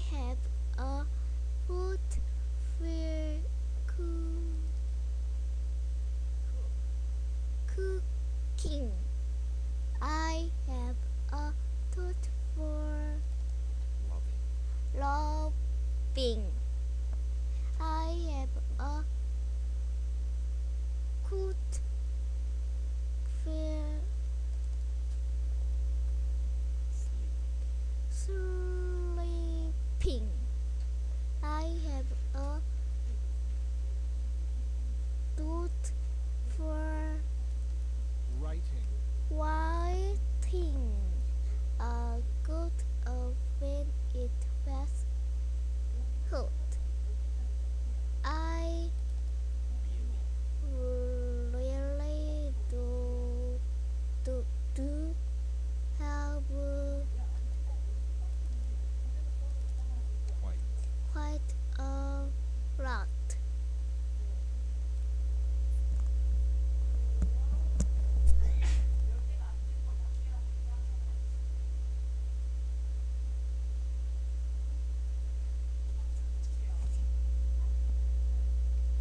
have a food for cooking. I have a tooth for loving. I have a coat for sleeping. I have a tooth for Writing. writing. A good when it was